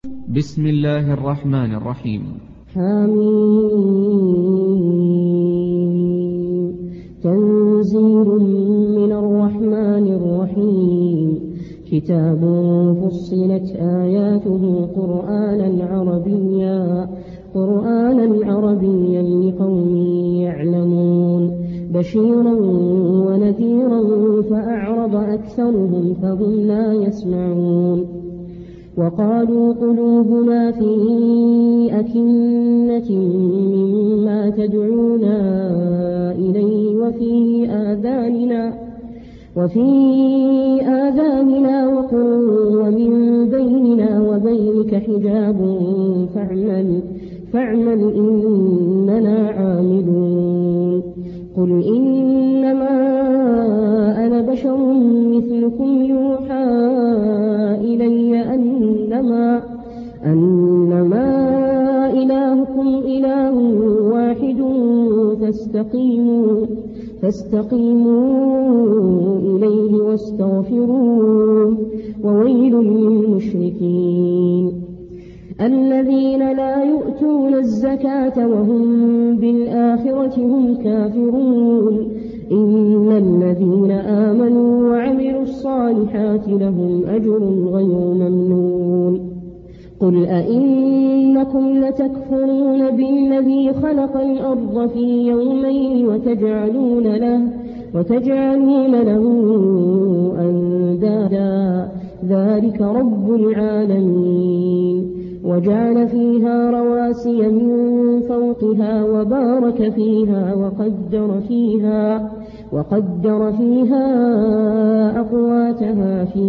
بسم الله الرحمن الرحيم. حميم. تنزيل من الرحمن الرحيم. كتاب فصلت آياته قرآنا عربيا لقوم يعلمون بشيرا ونذيرا فأعرض أكثرهم فهم لا يسمعون. وقالوا قلوبنا في أكنة مما تدعونا إليه وفي آذاننا وقر ومن بيننا وبينك حجاب فاعمل إننا عاملون. قل إنما أنا بشر مثلكم يوحى إلي أنما إلهكم إله واحد فاستقيموا إليه واستغفروه وويل للمشركين الذين لا يؤتون الزكاة وهم بالآخرة هم كافرون. إن الذين آمنوا وعملوا الصالحات لهم أجر غير ممنون. قل أئنكم لتكفرون بالذي خلق الأرض في يومين وتجعلون له أندادا ذلك رب العالمين. وجعل فيها رواسي من فوقها وبارك فيها وقدر فيها أقواتها في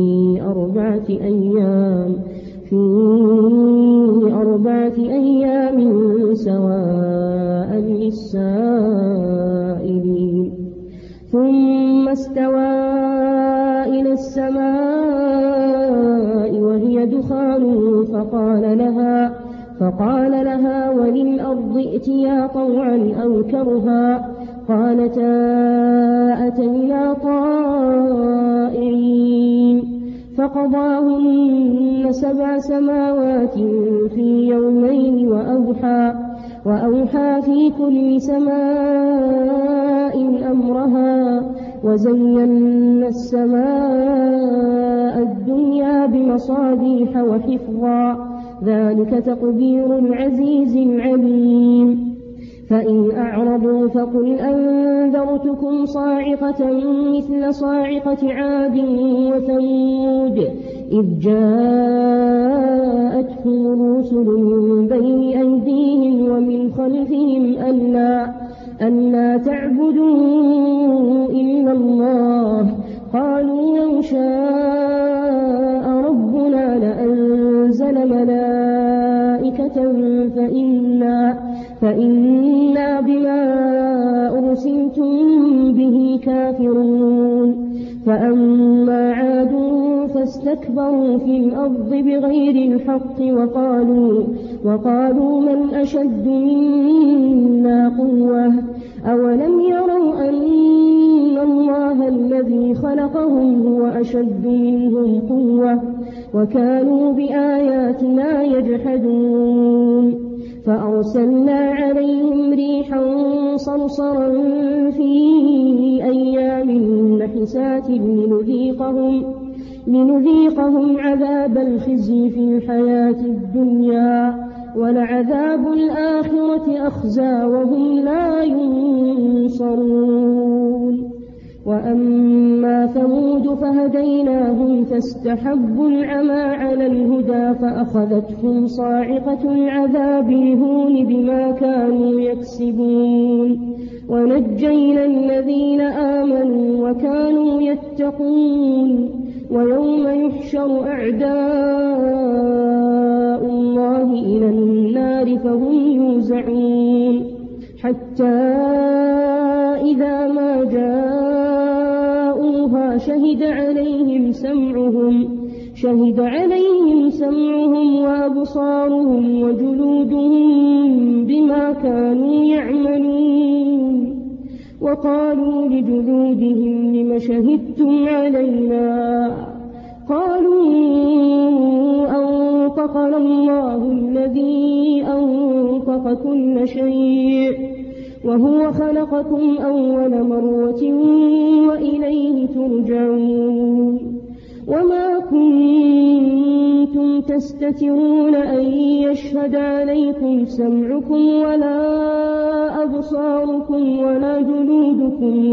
أربعة أيام سواء للسائلين. ثم استوى إلى السماء وهي دخان فقال لها وللأرض ائتيا طوعا أو كرها قالتا أتينا طائعين. فقضاهن 7 سماوات في يومين وأوحى في كل سماء أمرها وزينا السماء الدنيا بمصابيح وحفظا ذلك تقدير العزيز العليم. فإن أعرضوا فقل أنذرتكم صاعقة مثل صاعقة عاد وثمود إذ جاءتهم الرسل من بين أيديهم ومن خلفهم ألا تعبدوا إلا الله قالوا لو شاء ربنا لأنزل ملائكة فإنا بما أرسلتم به كافرون. فأما عاد فاستكبروا في الأرض بغير الحق وقالوا من أشد منا قوة أولم يروا أن الله الذي خلقهم هو أشد منهم قوة وكانوا بآياتنا يجحدون. فأرسلنا عليهم ريحا صرصرا في أيام نحسات لنذيقهم عذاب الخزي في الحياة الدنيا ولعذاب الآخرة أخزى وهم لا ينصرون. وأما ثمود فهديناهم فاستحبوا العمى على الهدى فأخذتهم صاعقة العذاب الهون بما كانوا يكسبون. ونجينا الذين آمنوا وكانوا يتقون. ويوم يحشر أعداء الله إلى النار فهم يوزعون حتى إذا ما جاءوها شهد عليهم سمعهم وأبصارهم وجلودهم بما كانوا يعملون. وقالوا لجلودهم لم شهدتم علينا قالوا أنطقنا الله الذي أنطق كل شيء وهو خلقكم أول مرة وإليه ترجعون وما كنتم تستترون أن يشهد عليكم سمعكم ولا أبصاركم ولا جلودكم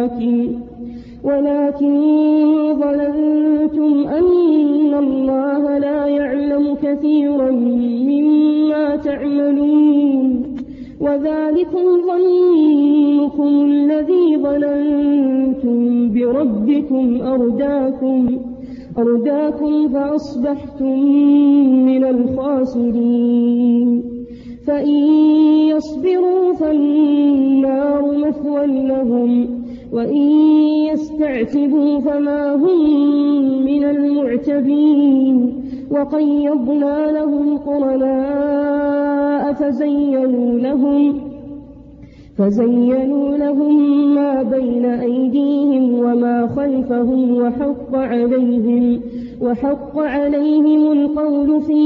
ولكن ظننتم أن الله لا يعلم كثيرا مما تعملون وذلكم ظنكم الذي ظننتم بربكم أرداكم فأصبحتم من الخاسرين فإن يصبروا فالنار مثوى لهم وإن يستعتبوا فما هم من المعتبين وقيضنا لهم قرناء فزينوا لهم ما بين أيديهم وما خلفهم وحق عليهم القول في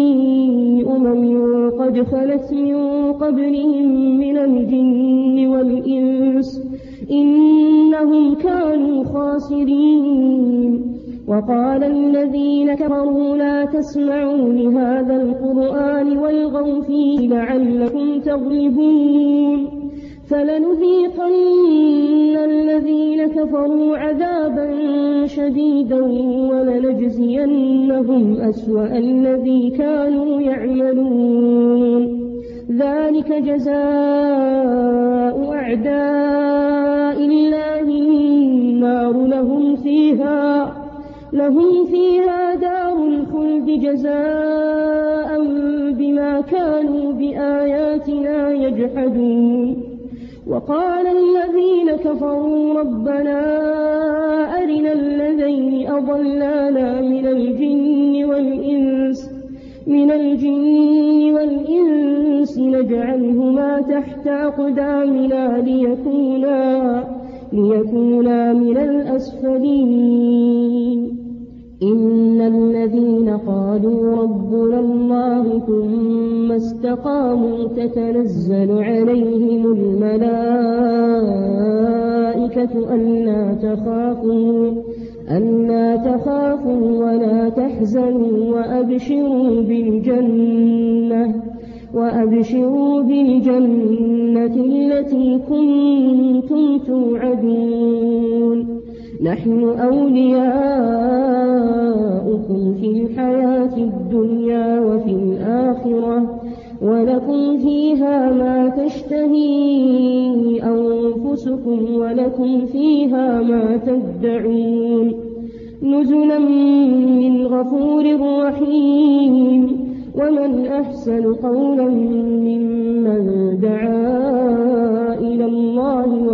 قد خلت من قبلهم من الجن والإنس إنهم كانوا خاسرين وقال الذين كفروا لا تسمعوا لهذا القرآن والغوا فيه لعلكم تغلبون فلنذيقن الذين كفروا عذابا شديدا ولنجزينهم أسوأ الذي كانوا يعملون ذلك جزاء أعداء الله النار لهم فيها دار الخلد جزاء بما كانوا بآياتنا يجحدون وقال الذين كفروا ربنا أرنا الذين أضلانا من الجن والإنس نجعلهما تحت أقدامنا ليكونا من الأسفلين إن الذين قالوا ربنا الله ثم استقاموا تتنزل عليهم الملائكة ألا تخافوا ولا تحزنوا وأبشروا بالجنة التي كنتم توعدون نحن أولياؤكم في الحياة الدنيا وفي الآخرة ولكم فيها ما تشتهي أنفسكم ولكم فيها ما تدعون نزلا من غفور رحيم ومن أحسن قولا ممن دعا إلى الله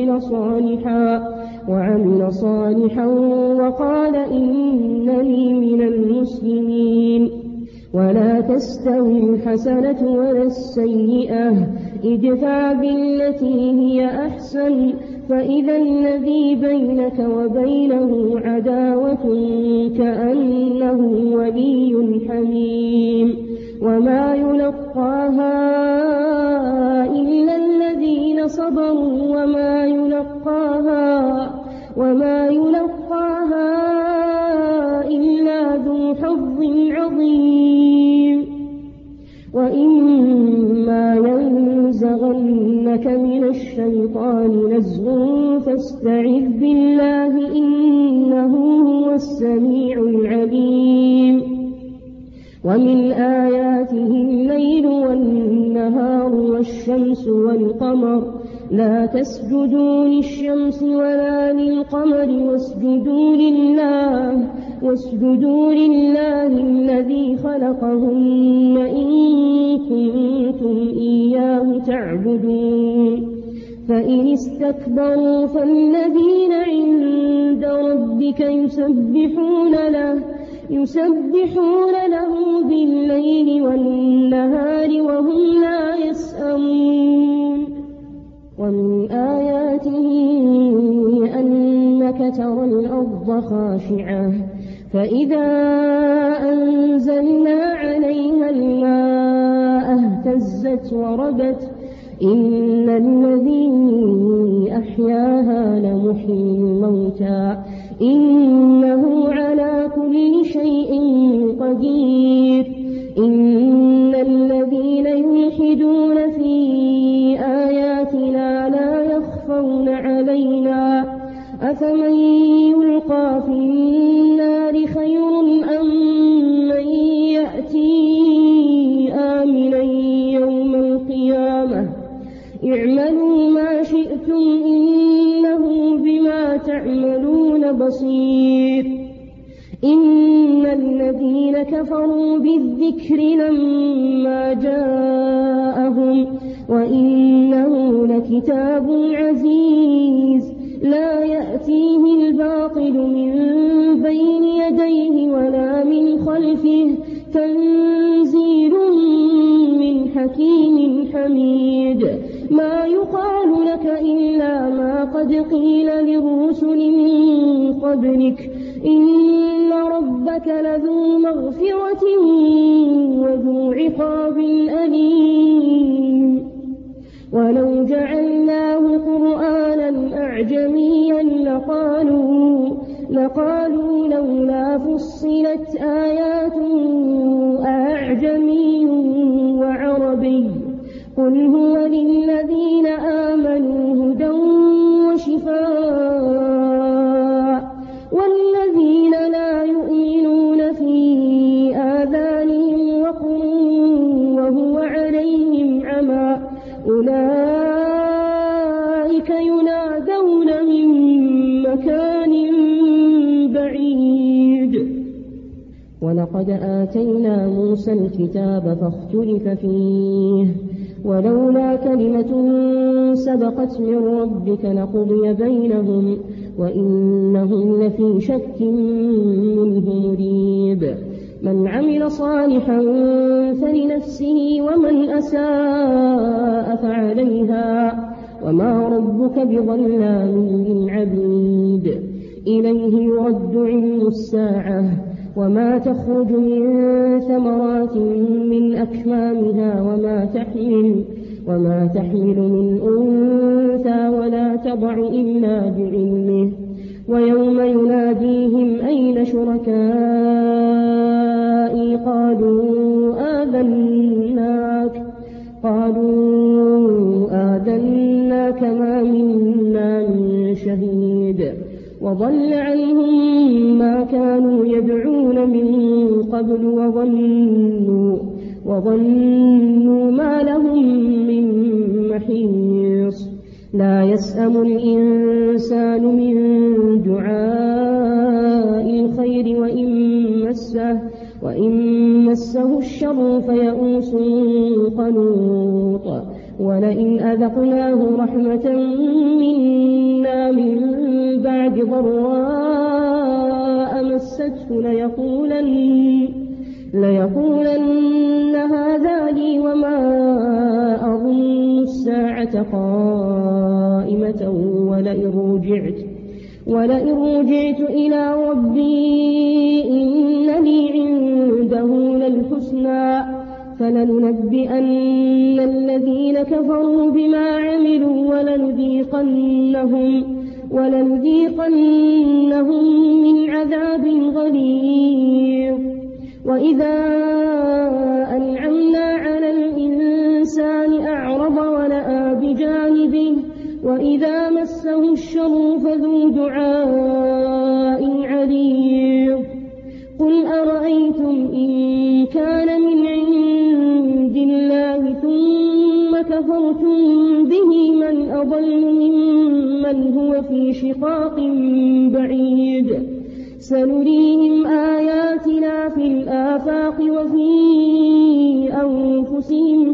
وعمل صالحا وقال إنني من المسلمين ولا تستوي الحسنة ولا السيئة ادفع بالتي هي أحسن فإذا الذي بينك وبينه عداوة كأنه ولي حميم وما يلقاها إلا الذين صبروا وما يلقاها إلا ذو حظ عظيم وإما ينزغنك من الشيطان نزغ فاستعذ بالله إنه هو السميع العليم ومن آياته الليل والنهار والشمس والقمر لا تسجدوا للشمس ولا للقمر واسجدوا لله الذي خلقهن إن كنتم إياه تعبدون فإن استكبروا فالذين عند ربك يسبحون له بالليل والنهار وهم لا يسأمون ومن آياته أنك ترى الأرض خاشعة فإذا أنزلنا هزت وربت إن الذي أحياها لمحيي الموتى إنه على كل شيء قدير إن الذين يلحدون في آياتنا لا يخفون علينا أفمن يلقى في النار خير أم من يأتي آمنا يوم القيامة اعملوا ما شئتم إنه بما تعملون بصير إن الذين كفروا بالذكر لما جاءهم وإنه لكتاب عزيز لا يأتيه الباطل من بين يديه ولا من خلفه تنزيل من حكيم حميد ما يقال لك إلا ما قد قيل للرسل من قبلك إن ربك لذو مغفرة وذو عقاب أليم ولو جعلناه قرآنا أعجميا لقالوا لولا فصلت آياته أعجمي وعربي قل هو للذين آمنوا هدى وشفاء والذين لا يؤمنون في آذانهم وقر وهو عليهم عمى أولئك ينادون من مكان بعيد ولقد آتينا موسى الكتاب فاختلف فيه ولولا كلمة سبقت من ربك لقضي بينهم وإنهم لفي شك منه مريب من عمل صالحا فلنفسه ومن أساء فعليها وما ربك بظلام للعبيد إليه يرد علم الساعة وما تخرج من ثمرات من أكمامها وما تحمل من أنثى ولا تضع إلا بعلمه ويوم يناديهم أين شركائي قالوا آذناك ما منا من شهيد وضل عنهم ما كانوا يدعون من قبل وظنوا ما لهم من محيص لا يسأم الإنسان من دعاء الخير وإن مسه الشر فيئوس قنوط ولئن أذقناه رحمة منا من بعد ضراء مسته ليقولن هذا لي وما أظن الساعة قائمة ولئن رجعت إلى ربي إن لي عنده للحسنى فلننبئن الذين كفروا بما عملوا ولنذيقنهم من عذاب غليظ وإذا أنعمنا على الإنسان أعرض ونأى بجانبه وإذا مسه الشر فذو دعاء عريض قل أرأيتم إن كان من عند الله ثم كفرتم به من أضل ممن هو في شقاق بعيد سنريهم آياتنا في الآفاق وفي أنفسهم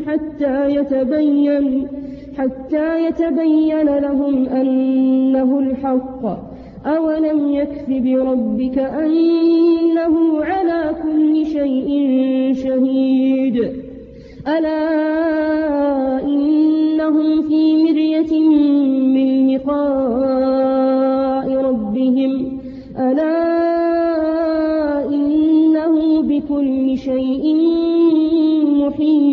حتى يتبين لهم أنه الحق أولم يكف بربك أنه على كل شيء شهيد ألا إنهم في مرية من لقاء ربهم ألا إنه بكل شيء محيط